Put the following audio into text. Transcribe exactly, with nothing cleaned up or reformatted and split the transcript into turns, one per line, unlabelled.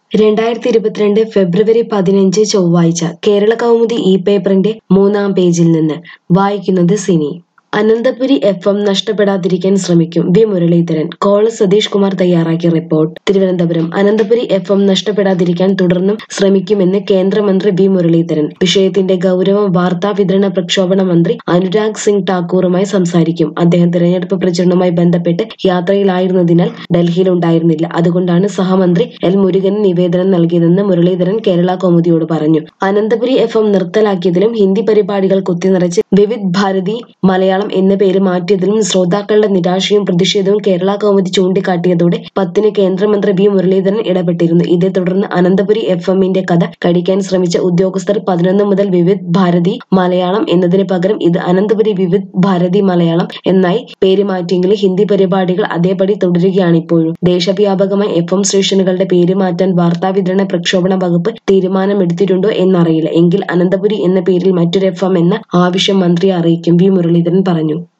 രണ്ടായിരത്തി ഇരുപത്തിരണ്ട് ഫെബ്രുവരി പതിനഞ്ച് ചൊവ്വാഴ്ച കേരള കൗമുദി ഇ പേപ്പറിന്റെ മൂന്നാം പേജിൽ നിന്ന് വായിക്കുന്നത് സിനി. അനന്തപുരി എഫ് എം നഷ്ടപ്പെടാതിരിക്കാൻ ശ്രമിക്കും വി മുരളീധരൻ. കോള് സതീഷ് കുമാർ തയ്യാറാക്കിയ report. Thiruvananthapuram. Ananthapuri F M നഷ്ടപ്പെടാതിരിക്കാൻ തുടർന്നും ശ്രമിക്കുമെന്ന് കേന്ദ്രമന്ത്രി വി മുരളീധരൻ. വിഷയത്തിന്റെ ഗൗരവം വാർത്താ വിതരണ പ്രക്ഷോഭണ മന്ത്രി അനുരാഗ് സിംഗ് ഠാക്കൂറുമായി സംസാരിക്കും. അദ്ദേഹം തിരഞ്ഞെടുപ്പ് പ്രചരണവുമായി ബന്ധപ്പെട്ട് യാത്രയിലായിരുന്നതിനാൽ ഡൽഹിയിലുണ്ടായിരുന്നില്ല. അതുകൊണ്ടാണ് സഹമന്ത്രി എൽ മുരുകന് നിവേദനം നൽകിയതെന്ന് മുരളീധരൻ കേരള കൗമുദിയോട് പറഞ്ഞു. അനന്തപുരി എഫ് എം നിർത്തലാക്കിയതിലും ഹിന്ദി പരിപാടികൾ കുത്തിനിറച്ച് വിവിധ് ഭാരതി മലയാളം എന്ന പേര് മാറ്റിയതിലും ശ്രോതാക്കളുടെ നിരാശയും പ്രതിഷേധവും കേരള കൗമുദി ചൂണ്ടിക്കാട്ടിയതോടെ പത്തിന് കേന്ദ്രമന്ത്രി വി മുരളീധരൻ ഇടപെട്ടിരുന്നു. ഇതേ തുടർന്ന് അനന്തപുരി എഫ് എമ്മിന്റെ കഥ കടിക്കാൻ ശ്രമിച്ച ഉദ്യോഗസ്ഥർ പതിനൊന്ന് മുതൽ വിവിധ് ഭാരതി മലയാളം എന്നതിന് പകരം ഇത് അനന്തപുരി വിവിധ് ഭാരതി മലയാളം എന്നായി പേര് മാറ്റിയെങ്കിലും ഹിന്ദി പരിപാടികൾ അതേപടി തുടരുകയാണിപ്പോഴും. ദേശവ്യാപകമായി എഫ് എം സ്റ്റേഷനുകളുടെ പേര് മാറ്റാൻ വാർത്താവിതരണ പ്രക്ഷോഭണ വകുപ്പ് തീരുമാനമെടുത്തിട്ടുണ്ടോ എന്നറിയില്ല. എങ്കിൽ അനന്തപുരി എന്ന പേരിൽ മറ്റൊരു എഫ് എം എന്ന ആവശ്യം മന്ത്രിയെ അറിയിക്കും, വി മുരളീധരൻ പറഞ്ഞു.